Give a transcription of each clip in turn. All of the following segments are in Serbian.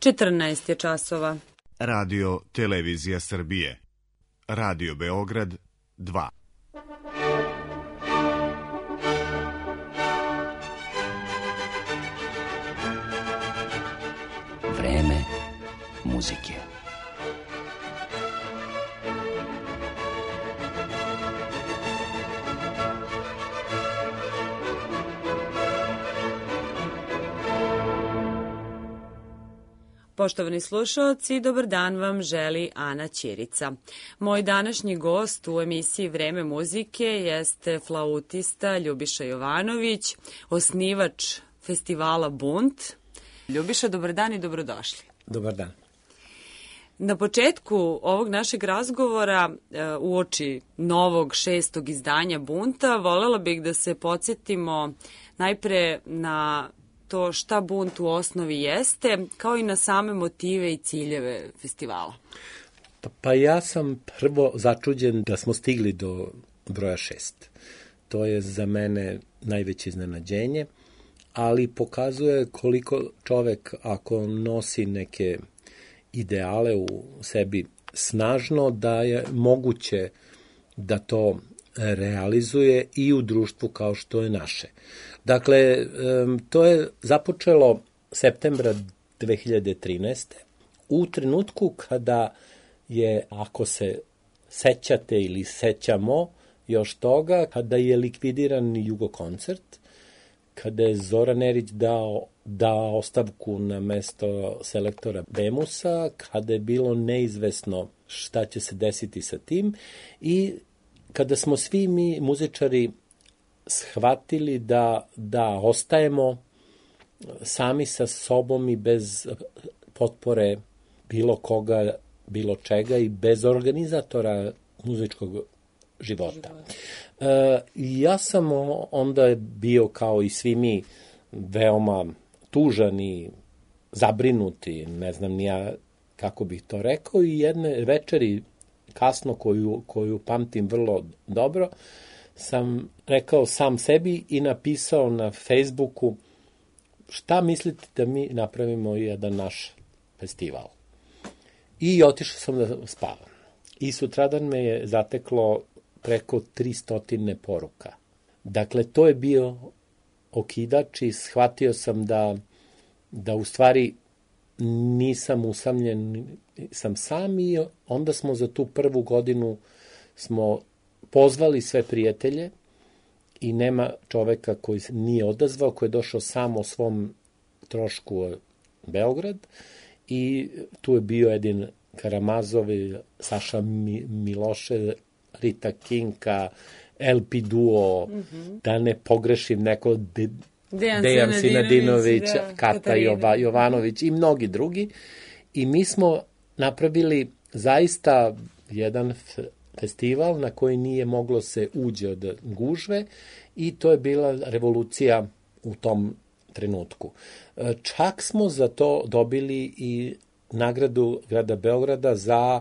14 je časova. Radio Televizija Srbije. Radio Beograd 2. Vreme muzike. Poštovani slušaoci, dobar dan vam želi Ana Ćirica. Moj današnji gost u emisiji Vreme muzike jeste flautista Ljubiša Jovanović, osnivač festivala Bunt. Ljubiša, dobar dan i dobrodošli. Dobar dan. Na početku ovog našeg razgovora, uoči novog 6. izdanja Bunta, volela bih da se podsjetimo najpre na to šta Bunt u osnovi jeste, kao i na same motive i ciljeve festivala. Pa ja sam prvo začuđen da smo stigli do broja 6. To je za mene najveće iznenađenje, ali pokazuje koliko čovek, ako nosi neke ideale u sebi snažno, da je moguće da to realizuje i u društvu kao što je naše. Dakle, to je započelo septembra 2013. u trenutku kada je, ako se sećate ili sećamo još toga, kada je likvidiran Jugokoncert, kada je Zoran Erić dao ostavku na mesto selektora Bemusa, kada je bilo neizvesno šta će se desiti sa tim i kada smo svi mi muzičari shvatili da ostajemo sami sa sobom i bez potpore bilo koga, bilo čega i bez organizatora muzičkog života. Ja sam onda bio, kao i svi mi, veoma tužan i zabrinuti, ne znam ni ja kako bih to rekao, i jedne večeri kasno koju pamtim vrlo dobro, sam rekao sam sebi i napisao na Facebooku: šta mislite da mi napravimo jedan naš festival? I otišao sam da spavam. I sutradan me je zateklo preko 300 poruka. Dakle, to je bio okidač i shvatio sam da u stvari nisam usamljen, sam sam, i onda smo za tu prvu godinu smo pozvali sve prijatelje i nema čoveka koji nije odazvao, koji je došao sam o svom trošku u Beograd, i tu je bio Edin Karamazov, Saša Miloše, Rita Kinka, LP Duo, da ne pogrešim neko, Dejan Sinadinović, Kata Jovanović i mnogi drugi. I mi smo napravili zaista jedan festival na koji nije moglo se uđe od gužve, i to je bila revolucija u tom trenutku. Čak smo za to dobili i nagradu grada Beograda za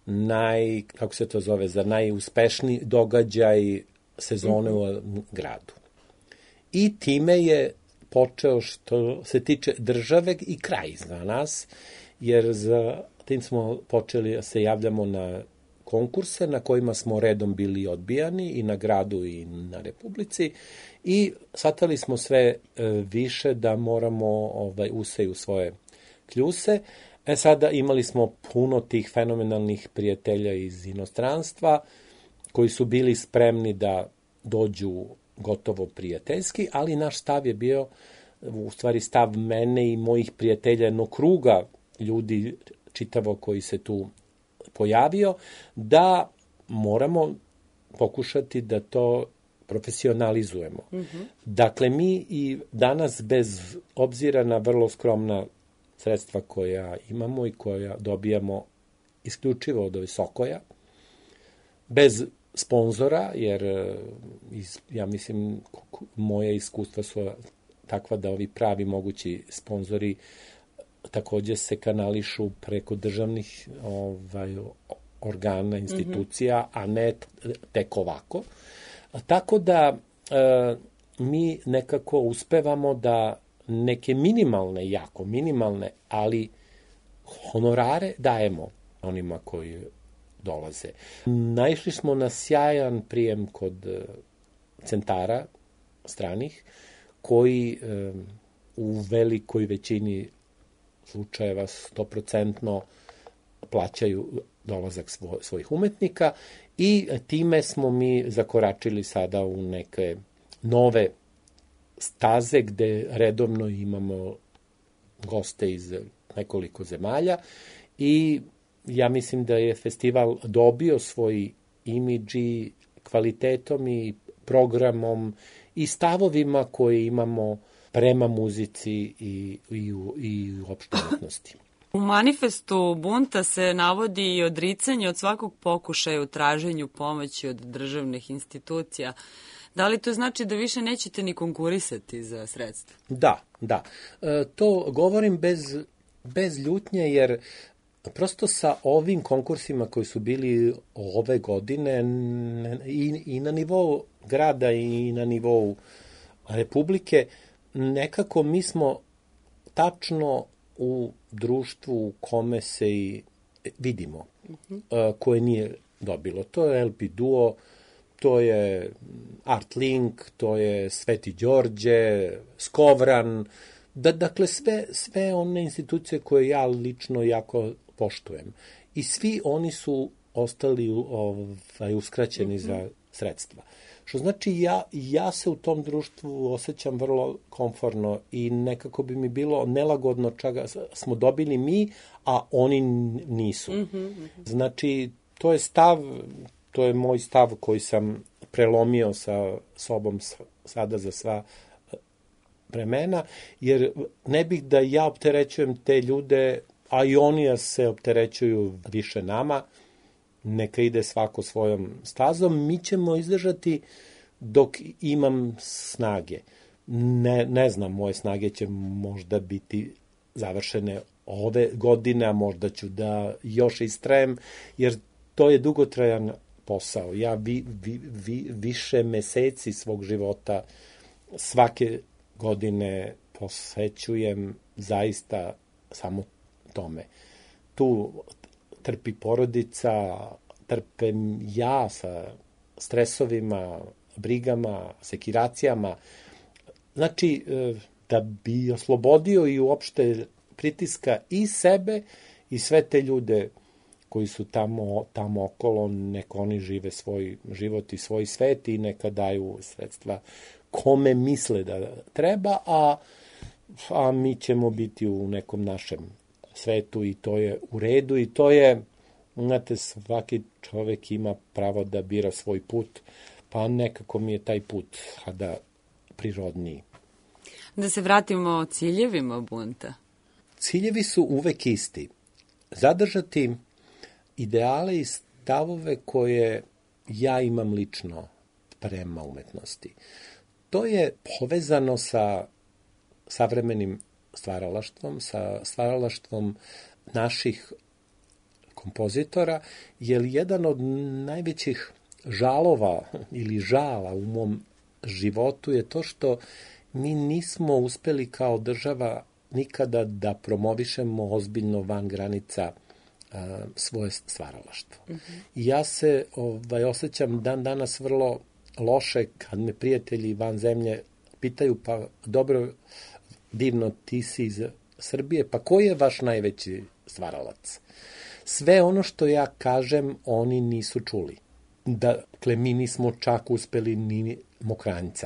za najuspešniji događaj sezone u gradu. I time je počeo, što se tiče države, i kraj za nas, jer za tim smo počeli da se javljamo na konkurse na kojima smo redom bili odbijani i na gradu i na Republici, i shvatali smo sve više da moramo useju svoje kljuse. Sada imali smo puno tih fenomenalnih prijatelja iz inostranstva koji su bili spremni da dođu gotovo prijateljski, ali naš stav je bio, u stvari stav mene i mojih prijatelja, jednog kruga ljudi čitavo koji se tu pojavio, da moramo pokušati da to profesionalizujemo. Dakle, mi i danas, bez obzira na vrlo skromna sredstva koja imamo i koja dobijamo isključivo od Sokoja, bez sponzora, jer ja mislim moje iskustva su takva da ovi pravi mogući sponzori takođe se kanališu preko državnih organa, institucija, a ne tek ovako. Tako da mi nekako uspevamo da neke minimalne, jako minimalne, ali honorare dajemo onima koji dolaze. Naišli smo na sjajan prijem kod centara stranih, koji u velikoj većini slučajeva 100% plaćaju dolazak svojih umetnika i time smo mi zakoračili sada u neke nove staze gde redovno imamo goste iz nekoliko zemalja i ja mislim da je festival dobio svoj imidž i kvalitetom i programom i stavovima koje imamo prema muzici i uopšte umetnosti. U manifestu bunta se navodi i odricanje od svakog pokušaja u traženju pomoći od državnih institucija. Da li to znači da više nećete ni konkurisati za sredstva? Da. To govorim bez ljutnje, jer prosto sa ovim konkursima koji su bili ove godine i na nivou grada i na nivou Republike, nekako mi smo tačno u društvu u kome se i vidimo, koje nije dobilo. To je LP Duo, to je Art Link, to je Sveti Đorđe, Skovran, dakle sve one institucije koje ja lično jako poštujem. I svi oni su ostali uskraćeni za sredstva. Što znači ja se u tom društvu osjećam vrlo komforno i nekako bi mi bilo nelagodno čega smo dobili mi, a oni nisu. Znači, to je to je moj stav koji sam prelomio sa sobom sada za sva vremena, jer ne bih da ja opterećujem te ljude, a i oni se opterećuju više nama, neka ide svako svojom stazom, mi ćemo izdržati dok imam snage. Ne znam, moje snage će možda biti završene ove godine, a možda ću da još istrajem, jer to je dugotrajan posao. Ja više meseci svog života svake godine posvećujem zaista samo tome. Tu trpi porodica, trpem ja sa stresovima, brigama, sekiracijama. Znači, da bi oslobodio i uopšte pritiska i sebe i sve te ljude koji su tamo okolo, neka oni žive svoj život i svoj svet i neka daju sredstva kome misle da treba, a mi ćemo biti u nekom našem svetu i to je u redu i to je, znate, svaki čovek ima pravo da bira svoj put, pa nekako mi je taj put sada prirodniji. Da se vratimo ciljevima bunta. Ciljevi su uvek isti. Zadržati ideale i stavove koje ja imam lično prema umetnosti. To je povezano sa savremenim stvaralaštvom, sa stvaralaštvom naših kompozitora, jer jedan od najvećih žalova ili žala u mom životu je to što mi nismo uspeli kao država nikada da promovišemo ozbiljno van granica svoje stvaralaštvo. Ja se osjećam danas vrlo loše kad me prijatelji van zemlje pitaju, pa dobro, divno, ti si iz Srbije, pa koji je vaš najveći stvaralac? Sve ono što ja kažem, oni nisu čuli. Dakle, mi nismo čak uspeli ni Mokranjca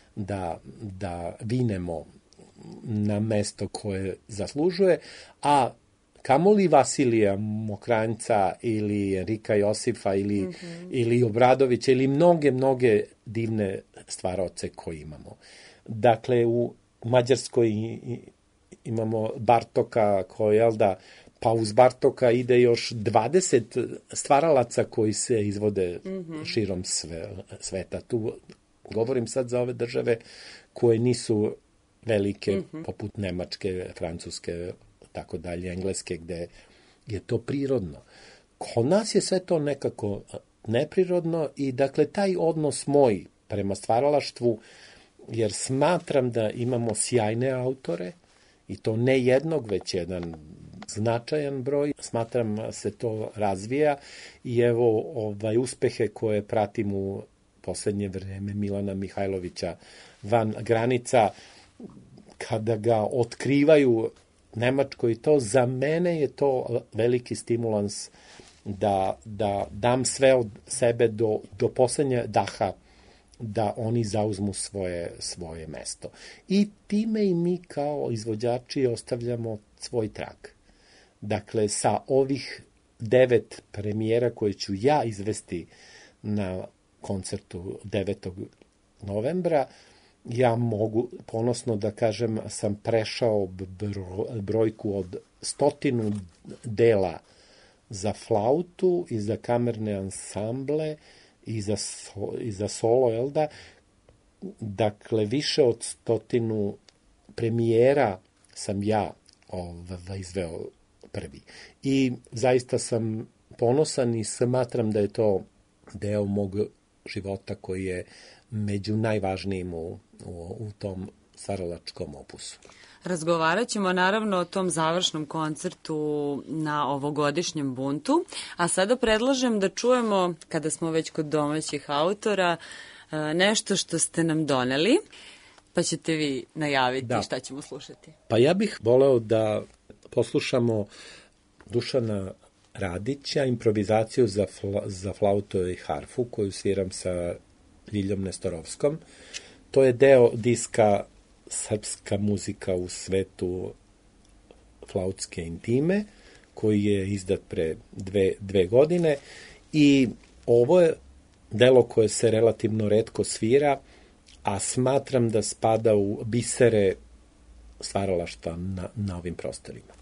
da vinemo na mesto koje zaslužuje, a kamoli Vasilija Mokranjca ili Enrika Josifa ili Obradovića ili mnoge divne stvaraoce koje imamo. Dakle, u Mađarskoj imamo Bartoka koji, pa uz Bartoka ide još 20 stvaralaca koji se izvode širom sveta. Tu govorim sad za ove države koje nisu velike, poput Nemačke, Francuske, tako dalje, Engleske, gde je to prirodno. Kod nas je sve to nekako neprirodno i dakle taj odnos moj prema stvaralaštvu, jer smatram da imamo sjajne autore i to ne jednog, već jedan značajan broj, smatram se to razvija i evo uspehe koje pratim u poslednje vreme Milana Mihajlovića van granica, kada ga otkrivaju Nemačkoj, i to za mene je to veliki stimulans da dam sve od sebe do poslednje daha da oni zauzmu svoje mesto. I time i mi kao izvođači ostavljamo svoj trag. Dakle, sa ovih 9 premijera koje ću ja izvesti na koncertu 9. novembra, ja mogu ponosno da kažem sam prešao brojku od 100 dela za flautu i za kamerne ansamble i za solo, jel da? Dakle, više od 100 premijera sam ja izveo prvi. I zaista sam ponosan i smatram da je to deo mog života koji je među najvažnijim u tom stvaralačkom opusu. Razgovarat ćemo naravno o tom završnom koncertu na ovogodišnjem buntu, a sada predlažem da čujemo, kada smo već kod domaćih autora, nešto što ste nam doneli, pa ćete vi najaviti šta ćemo slušati. Pa ja bih voleo da poslušamo Dušana Radića, improvizaciju za flautu i harfu, koju sviram sa Ljiljom Nestorovskom. To je deo diska Srpska muzika u svetu flautske intime, koji je izdat pre dve godine. I ovo je delo koje se relativno retko svira, a smatram da spada u bisere stvaralaštva na ovim prostorima.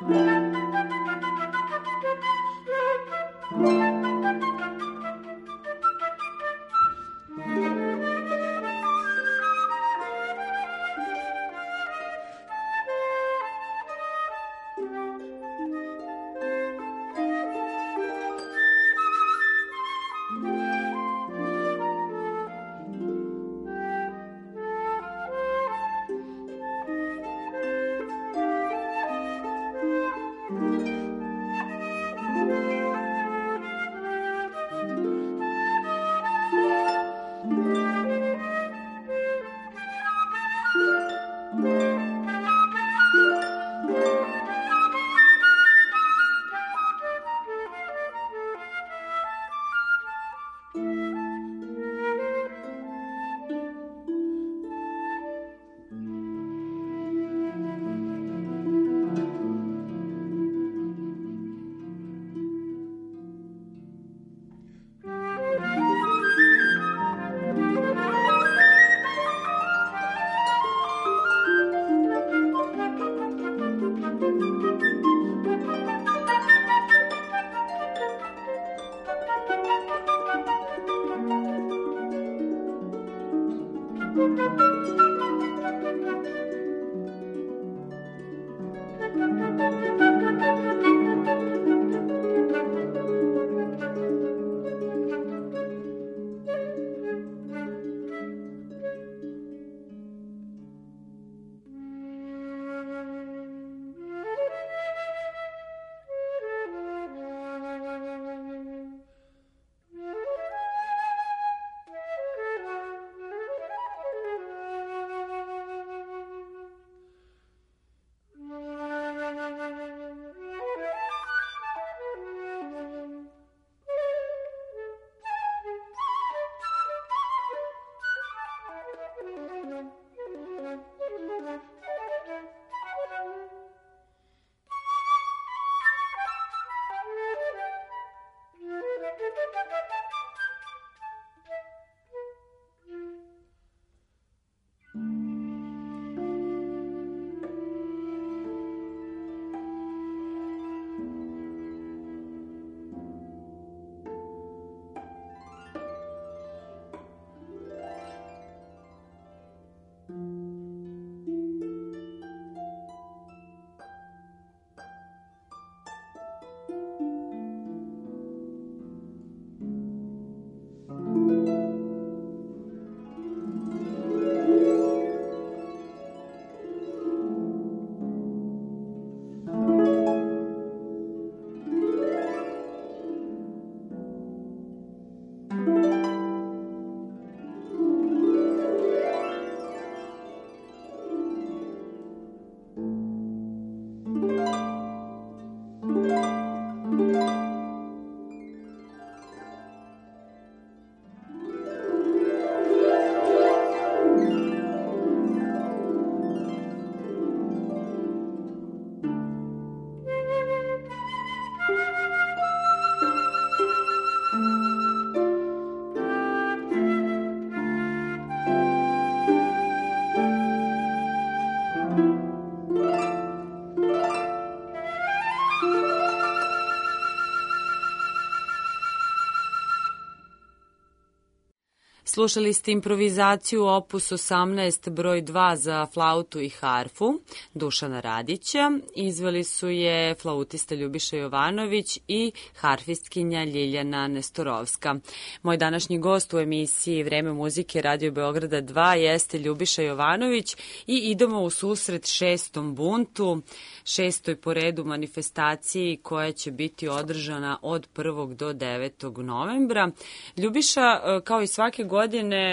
Slušali ste improvizaciju opus 18 broj 2 za flautu i harfu Dušana Radića. Izveli su je flautista Ljubiša Jovanović i harfistkinja Ljiljana Nestorovska. Moj današnji gost u emisiji Vreme muzike Radio Beograda 2 jeste Ljubiša Jovanović i idemo u susret 6. buntu, 6. po redu manifestaciji koja će biti održana od 1. do 9. novembra. Ljubiša, kao i svake godine,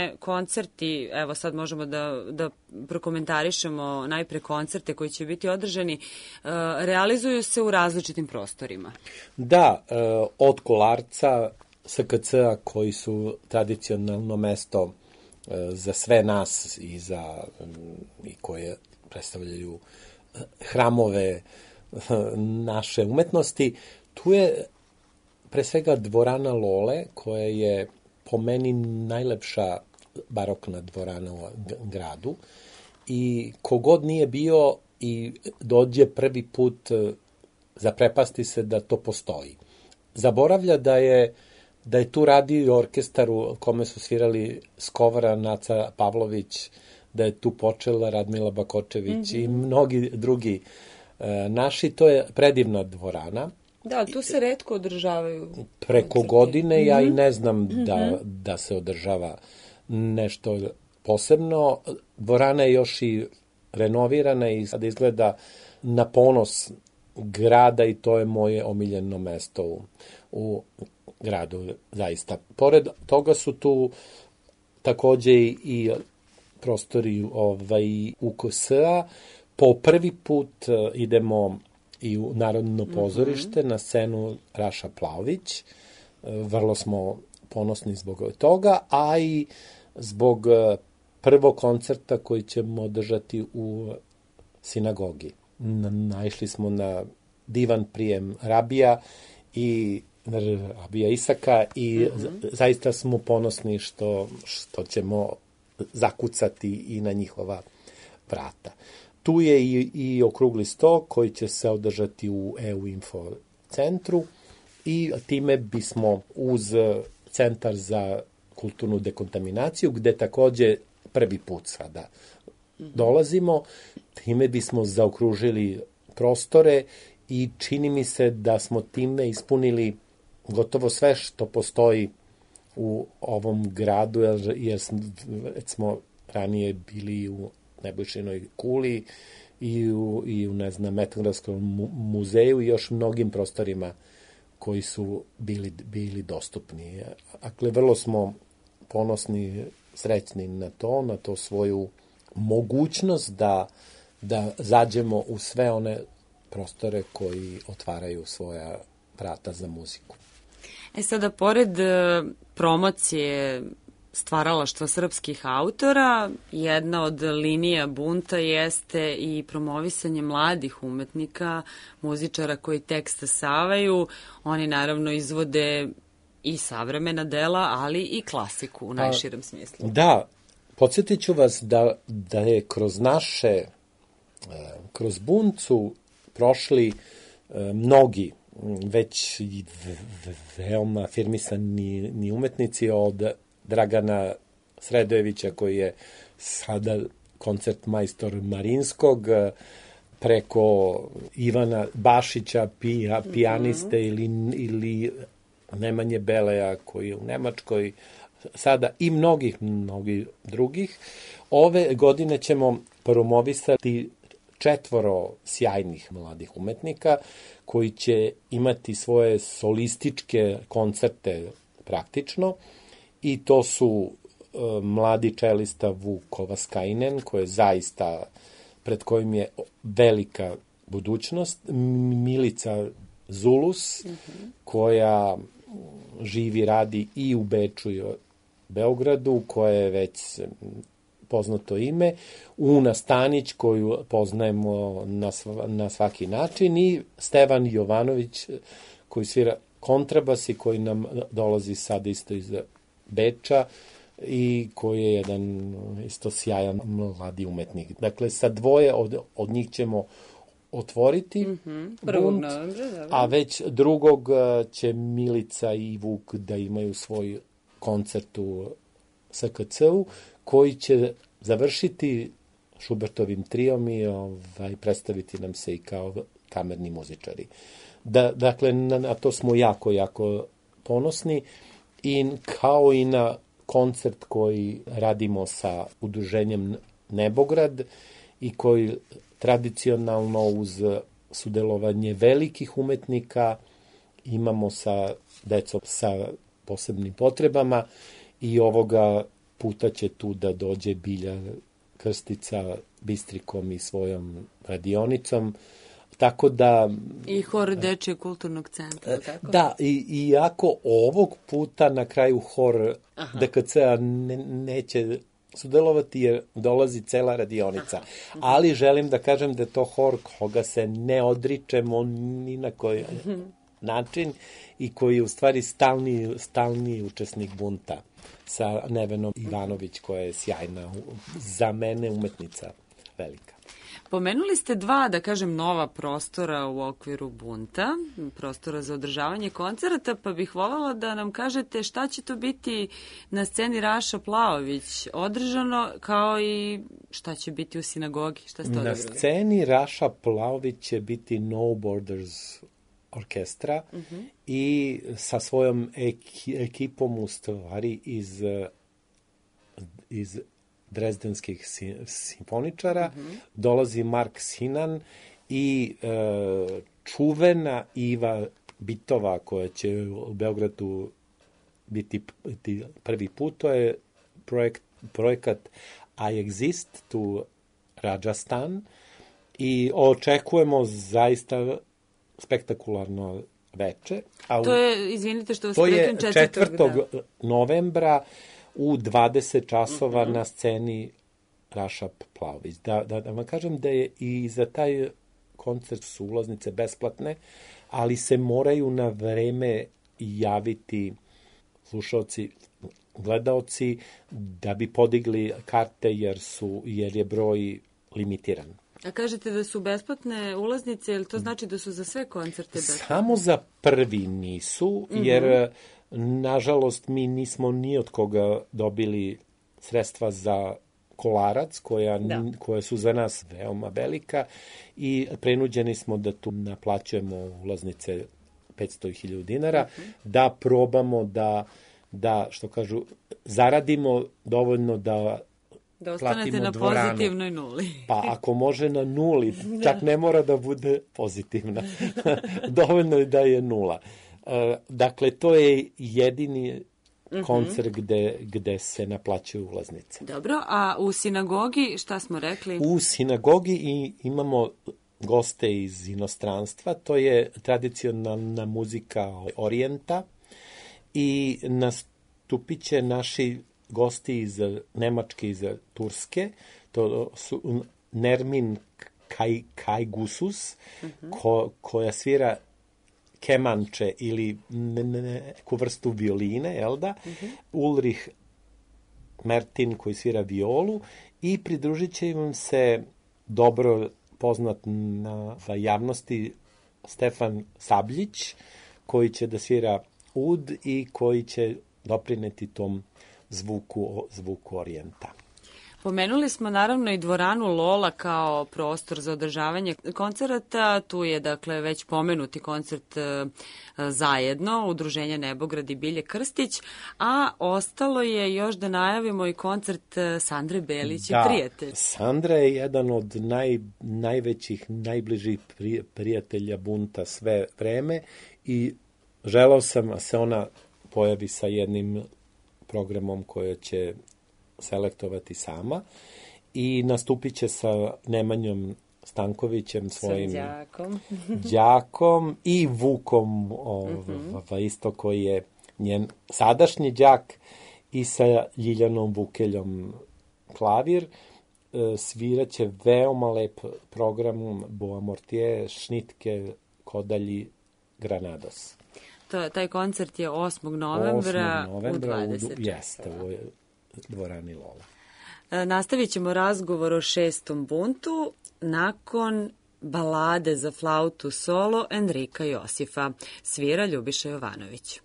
koncerti, evo sad možemo da prokomentarišemo najpre koncerte koji će biti održani, realizuju se u različitim prostorima. Da, od Kolarca, SKC-a koji su tradicionalno mesto za sve nas i koje predstavljaju hramove naše umetnosti, tu je pre svega dvorana Lole koja je po meni najlepša barokna dvorana u gradu i kogod nije bio i dođe prvi put zaprepasti se da to postoji. Zaboravlja da je tu radio i orkestar u kome su svirali Skovara, Naca Pavlović, da je tu počela Radmila Bakočević i mnogi drugi naši. To je predivna dvorana. Da, tu se retko održavaju. Preko godine ja i ne znam da se održava nešto posebno. Dvorana je još i renovirana i sada izgleda na ponos grada i to je moje omiljeno mesto u gradu, zaista. Pored toga su tu takođe i prostori UKS-a. Po prvi put idemo i u Narodno pozorište na scenu Raša Plaović. Vrlo smo ponosni zbog toga, a i zbog prvog koncerta koji ćemo održati u sinagogi. Naišli smo na divan prijem Rabija Isaka i zaista smo ponosni što ćemo zakucati i na njihova vrata. Tu je i okrugli sto koji će se održati u EU Info centru i time bismo uz Centar za kulturnu dekontaminaciju, gde takođe prvi put sada dolazimo, time bismo zaokružili prostore i čini mi se da smo time ispunili gotovo sve što postoji u ovom gradu, jer smo ranije bili u Nebojšinoj kuli i u Etnografskom muzeju i još mnogim prostorima koji su bili dostupni. Dakle, vrlo smo ponosni, srećni na to svoju mogućnost da zađemo u sve one prostore koji otvaraju svoja vrata za muziku. Sada, pored promocije stvaralaštva srpskih autora, jedna od linija bunta jeste i promovisanje mladih umetnika, muzičara koji tekst stasavaju. Oni naravno izvode i savremena dela, ali i klasiku u najširem smislu. Da, podsjetit ću vas da je kroz bunt su prošli mnogi već veoma afirmisani umetnici, od Dragana Sredojevića koji je sada koncertmajstor Marinskog, preko Ivana Bašića, pijaniste ili Nemanje Beleja koji je u Nemačkoj sada i mnogih drugih. Ove godine ćemo promovisati 4 sjajnih mladih umetnika koji će imati svoje solističke koncerte praktično, i to su mladi čelista Vuk Kovaskainen, koji je zaista, pred kojim je velika budućnost, Milica Zulus, koja živi, radi i u Beču i u Beogradu, koja je već poznato ime, Una Stanić, koju poznajemo na svaki način, i Stevan Jovanović, koji svira kontrabas i koji nam dolazi sad isto iz Beča i koji je jedan isto sjajan mladi umetnik. Dakle, sa 2 od njih ćemo otvoriti bunt, a već 2. će Milica i Vuk da imaju svoj koncert u SKC-u, koji će završiti Šubertovim trijom i predstaviti nam se i kao kamerni muzičari. Dakle, na to smo jako ponosni, i kao i na koncert koji radimo sa udruženjem Nebograd i koji tradicionalno uz sudelovanje velikih umetnika imamo sa decom sa posebnim potrebama, i ovoga puta će tu da dođe Bilja Krstica Bistrikom i svojom radionicom, tako da... I hor Dečijeg kulturnog centra, tako? Da, iako ovog puta na kraju hor DKC-a neće sudelovati jer dolazi cela radionica. Ali želim da kažem da je to hor koga se ne odričemo ni na koji način i koji je u stvari stalni učesnik bunta, sa Nevenom Ivanović, koja je sjajna, za mene umetnica velika. Pomenuli ste dva, da kažem, nova prostora u okviru Bunta, prostora za održavanje koncerata, pa bih voljela da nam kažete šta će to biti na sceni Raša Plaović održano, kao i šta će biti u sinagogi, šta ste odabrali? Na sceni Raša Plaović će biti No Borders orkestra i sa svojom ekipom u stvari iz drezdenskih simfoničara dolazi Mark Sinan i čuvena Iva Bitova koja će u Beogradu biti prvi put. To je projekat I Exist to Rajasthan i očekujemo zaista spektakularno veče. To je, izvinite što vas prekinem, 4. novembra u 20 časova na sceni Raša Plaović. Da vam kažem da je i za taj koncert su ulaznice besplatne, ali se moraju na vreme javiti slušaoci, gledaoci da bi podigli karte jer je broj limitiran. A kažete da su besplatne ulaznice, ili to znači da su za sve koncerte besplatne? Samo za prvi nisu, jer nažalost mi nismo ni od koga dobili sredstva za Kolarac, koja su za nas veoma velika i prenuđeni smo da tu naplaćujemo ulaznice 500.000 dinara, da probamo da, što kažu, zaradimo dovoljno da ostanete na pozitivnoj nuli. Pa ako može na nuli, čak ne mora da bude pozitivna. Dovoljno je da je nula. Dakle, to je jedini koncert gde se naplaćuju ulaznice. Dobro, a u sinagogi šta smo rekli? U sinagogi imamo goste iz inostranstva, to je tradicionalna muzika orijenta i nastupit će naši gosti iz Nemačke, iz Turske, to su Nermin Kajgusus, koja svira kemanče ili neku vrstu violine, jel da? Ulrich Mertin koji svira violu i pridružit će im se dobro poznat na javnosti Stefan Sabljić, koji će da svira ud i koji će doprineti tom zvuku orijenta. Pomenuli smo naravno i dvoranu Lola kao prostor za održavanje koncerata. Tu je dakle već pomenuti koncert zajedno, Udruženja Nebograd i Bilje Krstić, a ostalo je još da najavimo i koncert Sandre Belić i prijatelj. Sandra je jedan od najvećih, najbližih prijatelja Bunta sve vreme i želao sam da se ona pojavi sa jednim programom koje će selektovati sama i nastupit će sa Nemanjom Stankovićem, svojim đakom i Vukom, isto koji je njen sadašnji đak, i sa Ljiljanom Vukeljom klavir. Sviraće veoma lep program Boa Mortier, Šnitke, Kodalji, Granados. Taj koncert je 8. novembra u 20 časova. Jeste, u dvorani Lola. Nastavit ćemo razgovor o 6. buntu nakon balade za flautu solo Enrika Josifa. Svira Ljubiša Jovanović.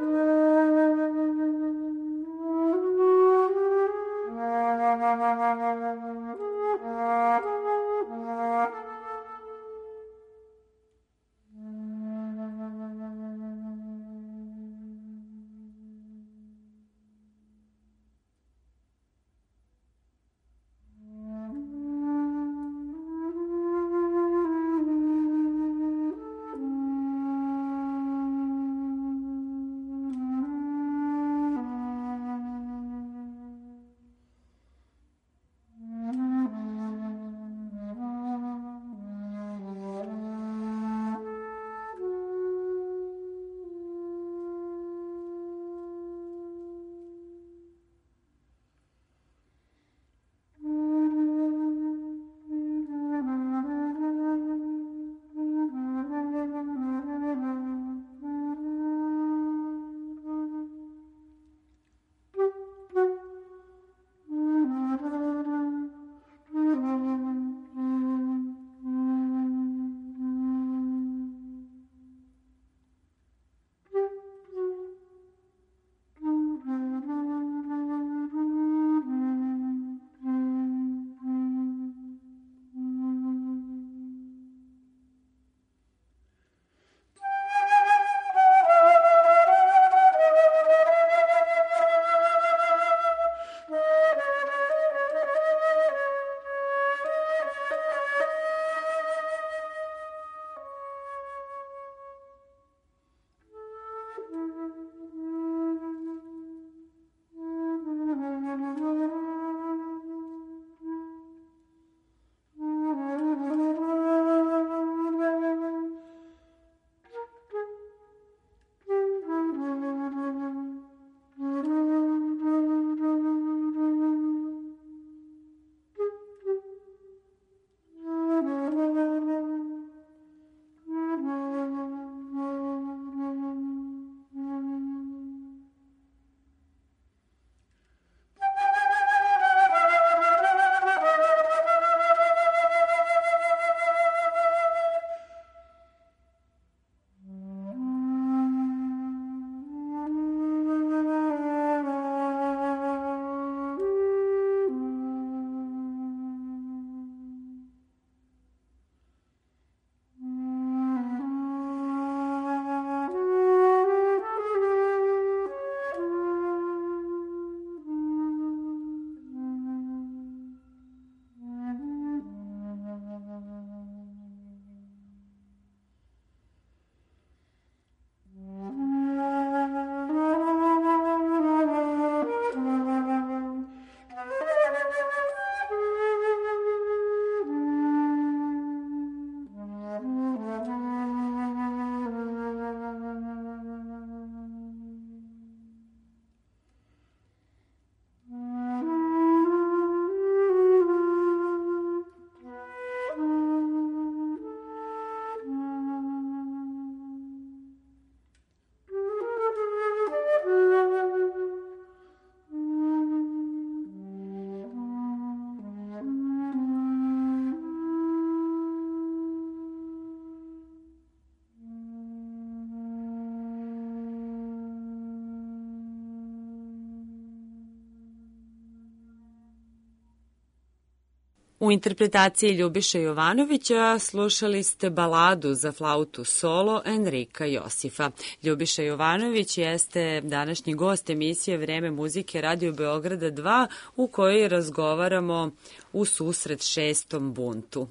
U interpretaciji Ljubiše Jovanovića slušali ste baladu za flautu solo Enrika Josifa. Ljubiša Jovanović jeste današnji gost emisije Vreme muzike Radio Beograda 2 u kojoj razgovaramo u susret 6. buntu.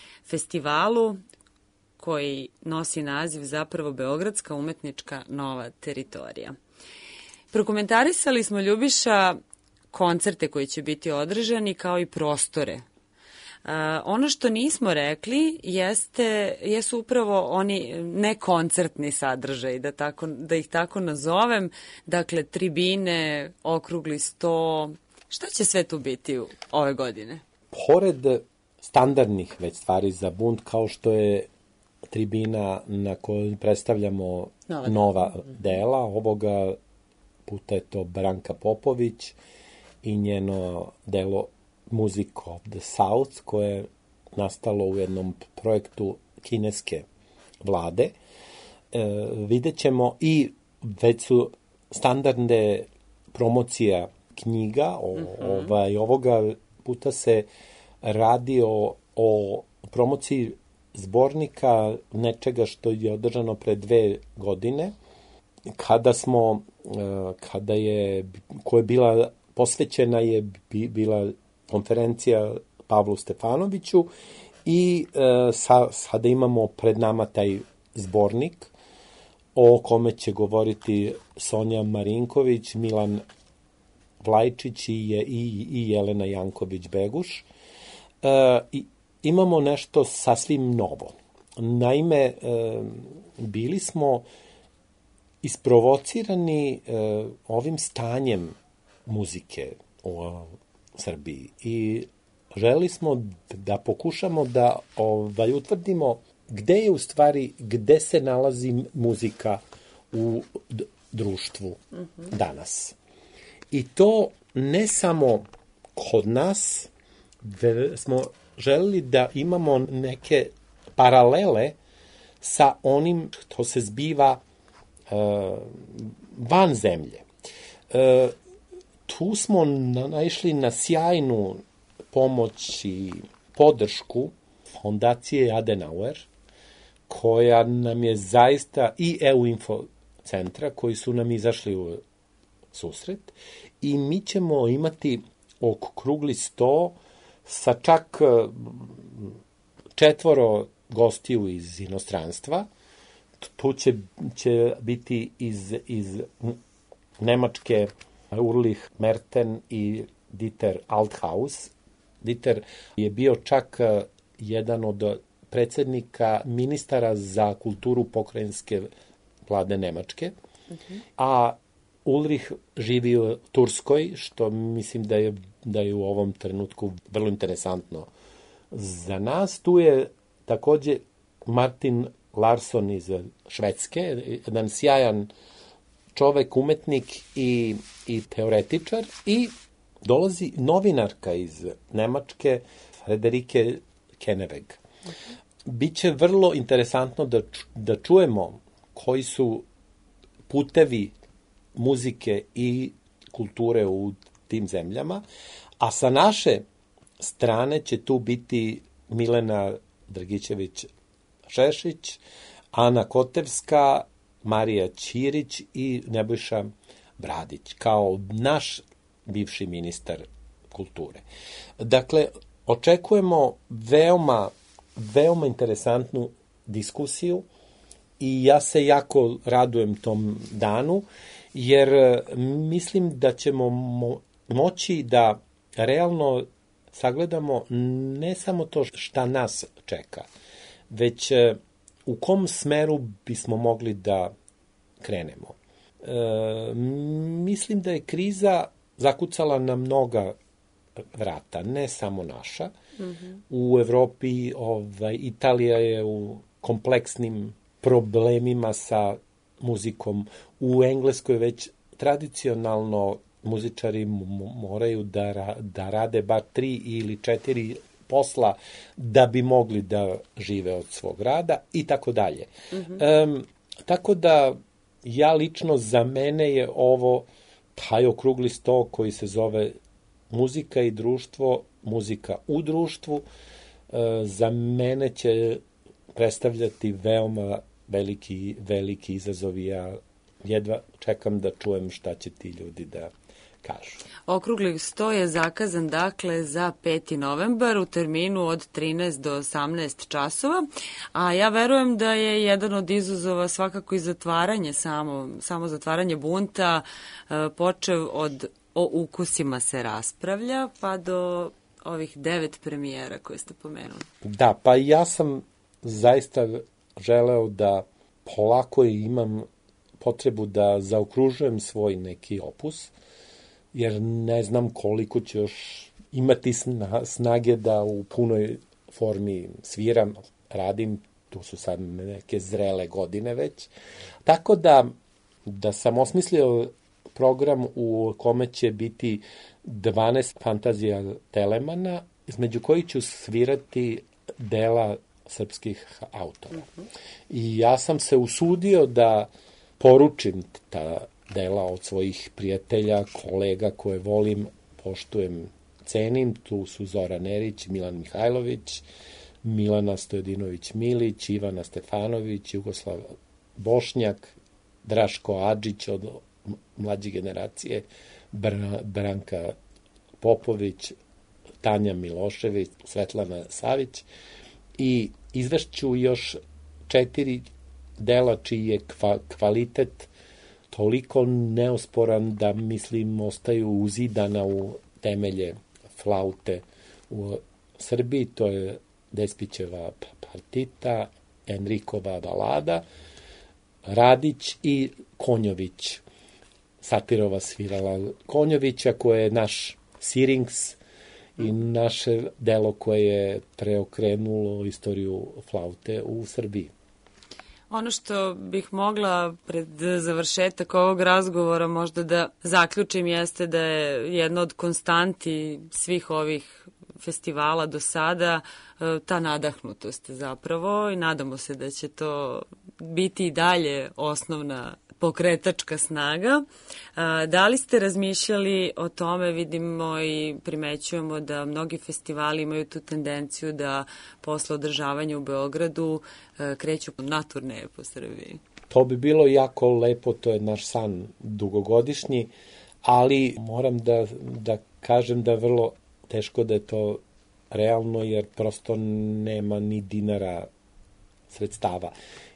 Festivalu koji nosi naziv zapravo Beogradska umetnička nova teritorija. Prokomentarisali smo, Ljubiša, koncerte koji će biti održani kao i prostore. Ono što nismo rekli jesu upravo oni nekoncertni sadržaj, da ih tako nazovem, dakle tribine, okrugli sto. Šta će sve tu biti ove godine? Pored standardnih već stvari za bunt, kao što je tribina na kojoj predstavljamo nova dela, ovoga puta je to Branka Popović i njeno delo Music of the South, koje je nastalo u jednom projektu kineske vlade. Vidjet ćemo i već su standardne promocija knjiga. Ovoga puta se radi o promociji zbornika nečega što je održano pre 2 godine, koja je bila posvećena bila konferencija Pavlu Stefanoviću i sada imamo pred nama taj zbornik o kome će govoriti Sonja Marinković, Milan Vlajčić i Jelena Janković-Beguš. Imamo nešto sasvim novo. Naime, bili smo isprovocirani ovim stanjem muzike u Srbiji i želeli smo da pokušamo da utvrdimo gde se nalazi muzika u društvu danas. I to ne samo kod nas, smo želeli da imamo neke paralele sa onim što se zbiva van zemlje. Tu smo naišli na sjajnu pomoć i podršku fondacije Adenauer, koja nam je zaista, i EU-Info centra, koji su nam izašli u susret, i mi ćemo imati okrugli sto sa čak 4 gostiju iz inostranstva. Tu će biti iz Nemačke Ulrich Merten i Dieter Althaus. Dieter je bio čak jedan od predsednika ministara za kulturu pokrajinske vlade Nemačke, a Ulrich živi u Turskoj, što mislim da je u ovom trenutku vrlo interesantno za nas. Tu je takođe Martin Larsson iz Švedske, jedan sjajan čovek, umetnik i teoretičar, i dolazi novinarka iz Nemačke, Frederike Keneweg. Biće vrlo interesantno da čujemo koji su putevi muzike i kulture u tim zemljama, a sa naše strane će tu biti Milena Drgićević-Šešić, Ana Kotevska, Marija Ćirić i Nebojša Bradić, kao naš bivši ministar kulture. Dakle, očekujemo veoma interesantnu diskusiju i ja se jako radujem tom danu, jer mislim da ćemo moći da realno sagledamo ne samo to šta nas čeka, već u kom smeru bismo mogli da krenemo. Mislim da je kriza zakucala na mnoga vrata, ne samo naša. U Evropi, Italija je u kompleksnim problemima sa muzikom. U Engleskoj već tradicionalno muzičari moraju da rade bar 3 ili 4 posla da bi mogli da žive od svog rada i tako dalje. Tako da ja lično, za mene je ovo taj okrugli sto koji se zove muzika i društvo, muzika u društvu. Za mene će predstavljati veoma veliki izazov i ja jedva čekam da čujem šta će ti ljudi da kažu. Okrugli sto je zakazan dakle za 5. novembar u terminu od 13 do 18 časova, a ja verujem da je jedan od izazova svakako i zatvaranje, samo zatvaranje bunta, počev od O ukusima se raspravlja, pa do ovih 9 premijera koje ste pomenuli. Da, pa ja sam zaista želeo da polako imam potrebu da zaokružujem svoj neki opus, jer ne znam koliko ću još imati snage da u punoj formi sviram, radim, tu su sad neke zrele godine već. Tako da sam osmislio program u kome će biti 12 fantazija Telemana, između kojih ću svirati dela srpskih autora. I ja sam se usudio da poručim dela od svojih prijatelja, kolega koje volim, poštujem, cenim. Tu su Zoran Erić, Milan Mihajlović, Milana Stojadinović-Milić, Ivana Stefanović, Jugoslav Bošnjak, Draško Adžić od mlađe generacije, Branka Popović, Tanja Milošević, Svetlana Savić, i izvešću još 4 dela čiji je kvalitet toliko neosporan da, mislim, ostaju uzidana u temelje flaute u Srbiji. To je Despićeva partita, Enrikova balada, Radić i Konjović. Sapirova svirala Konjovića, koje je naš Sirings i naše delo koje je preokrenulo istoriju flaute u Srbiji. Ono što bih mogla pred završetak ovog razgovora možda da zaključim jeste da je jedna od konstanti svih ovih festivala do sada ta nadahnutost zapravo, i nadamo se da će to biti i dalje osnovna pokretačka snaga. Da li ste razmišljali o tome? Vidimo i primećujemo da mnogi festivali imaju tu tendenciju da posle održavanja u Beogradu kreću na turneje po Srbiji. To bi bilo jako lepo, to je naš san dugogodišnji, ali moram da kažem da je vrlo teško da je to realno, jer prosto nema ni dinara sredstava.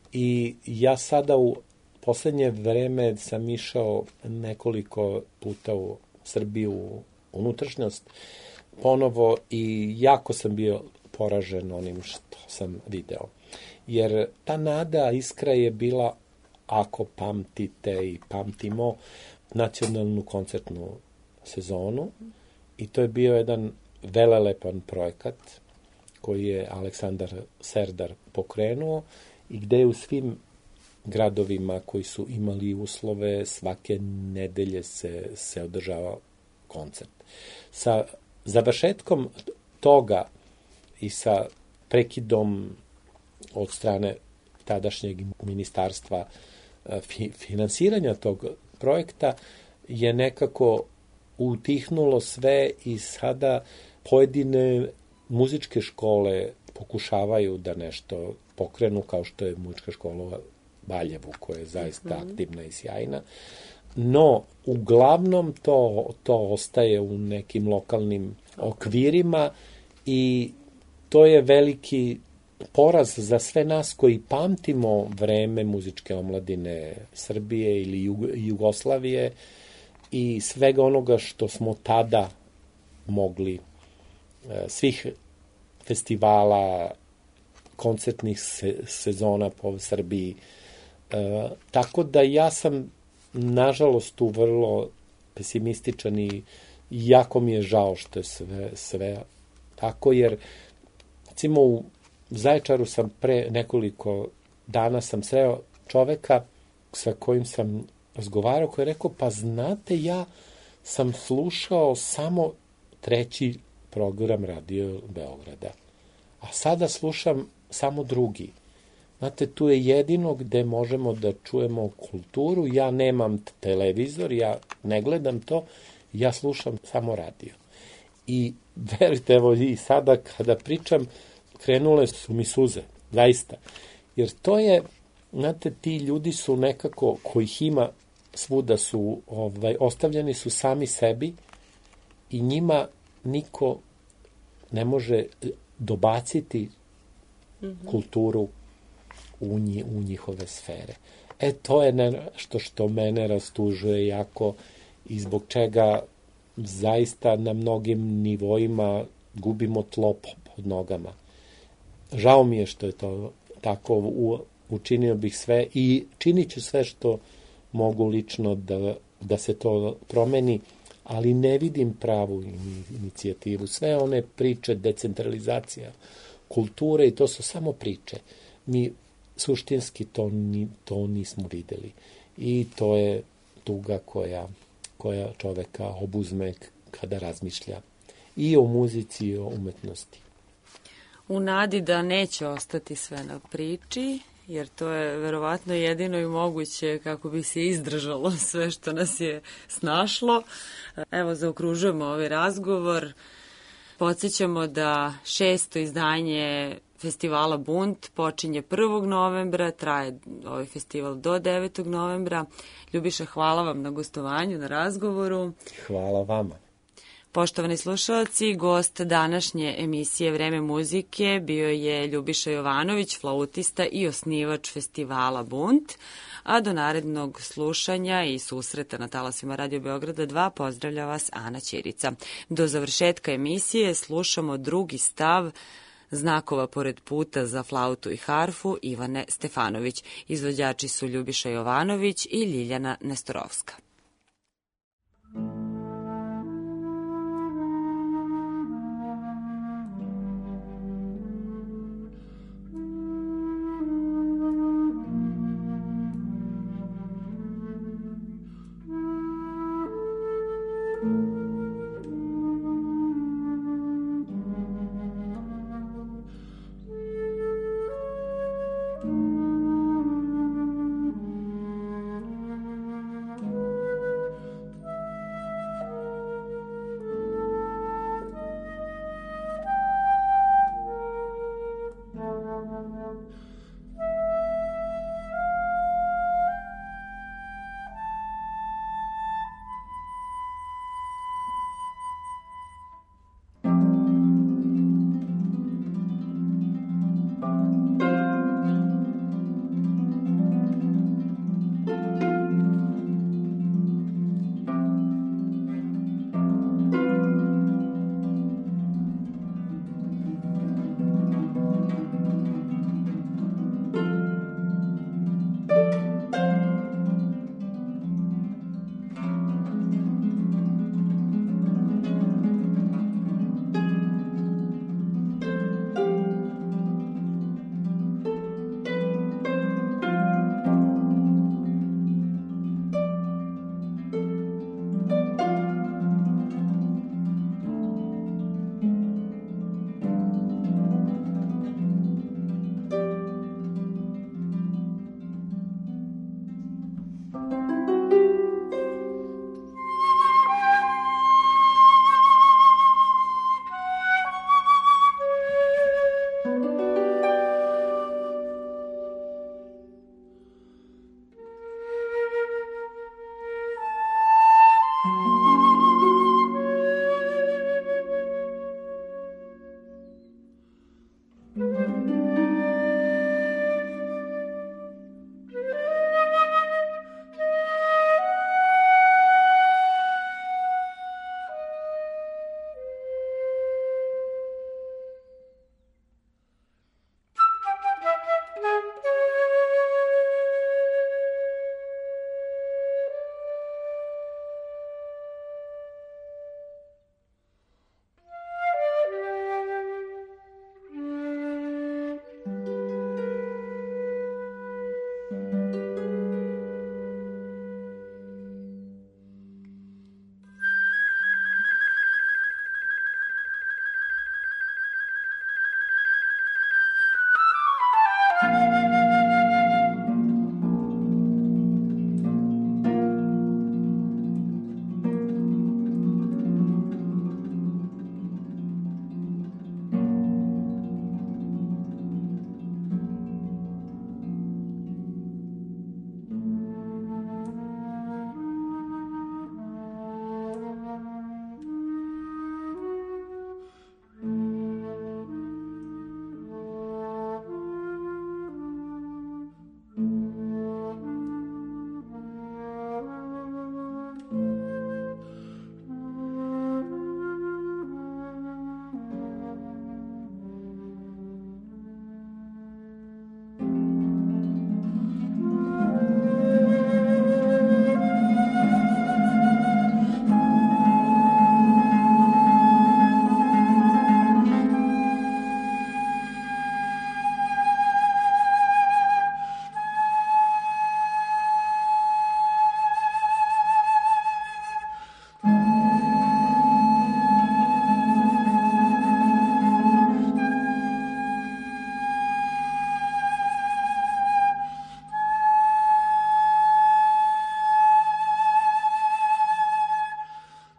I ja sada u poslednje vreme sam išao nekoliko puta u Srbiju, u unutrašnjost, ponovo, i jako sam bio poražen onim što sam video. Jer ta nada, iskra je bila, ako pamtite i pamtimo, nacionalnu koncertnu sezonu, i to je bio jedan velelepan projekat koji je Aleksandar Serdar pokrenuo i gde je u svim gradovima koji su imali uslove svake nedelje se održava koncert. Sa završetkom toga i sa prekidom od strane tadašnjeg ministarstva finansiranja tog projekta je nekako utihnulo sve, i sada pojedine muzičke škole pokušavaju da nešto pokrenu, kao što je muzička škola u Valjevu, koja je zaista aktivna i sjajna. No, uglavnom to ostaje u nekim lokalnim okvirima, i to je veliki poraz za sve nas koji pamtimo vreme muzičke omladine Srbije ili Jugoslavije i svega onoga što smo tada mogli, svih festivala, koncertnih sezona po Srbiji. Tako da ja sam, nažalost, tu vrlo pesimističan i jako mi je žao što je sve tako, jer recimo u Zaječaru sam pre nekoliko dana sam sreo čoveka sa kojim sam razgovarao, koji je rekao, pa znate, ja sam slušao samo 3. program Radio Beograda, a sada slušam samo 2. Znate, tu je jedino gde možemo da čujemo kulturu. Ja nemam televizor, ja ne gledam to, ja slušam samo radio. I verite, evo i sada kada pričam, krenule su mi suze, zaista. Jer to je, znate, ti ljudi su nekako, kojih ima svuda, su ostavljeni su sami sebi i njima niko ne može dobaciti kulturu u njihove sfere. To je nešto što mene rastužuje jako i zbog čega zaista na mnogim nivoima gubimo tlo pod nogama. Žao mi je što je to tako, učinio bih sve i činit ću sve što mogu lično da se to promeni, ali ne vidim pravu inicijativu. Sve one priče, decentralizacija kulture, i to su samo priče. Mi suštinski to nismo videli. I to je tuga koja čoveka obuzme kada razmišlja i o muzici i o umetnosti. U nadi da neće ostati sve na priči jer to je verovatno jedino i moguće kako bi se izdržalo sve što nas je snašlo. Evo, zaokružujemo ovaj razgovor. Podsjećamo da 6. izdanje festivala Bunt počinje 1. novembra, traje ovaj festival do 9. novembra. Ljubiša, hvala vam na gostovanju, na razgovoru. Hvala vama. Poštovani slušalci, gost današnje emisije Vreme muzike bio je Ljubiša Jovanović, flautista i osnivač festivala Bunt. A do narednog slušanja i susreta na talasima Radio Beograda 2 pozdravlja vas Ana Ćirica. Do završetka emisije slušamo drugi stav Znakova pored puta za flautu i harfu Ivane Stefanović. Izvođači su Ljubiša Jovanović i Ljiljana Nestorovska.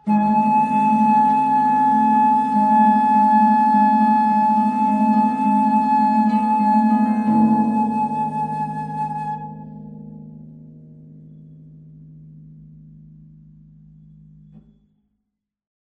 Thank you.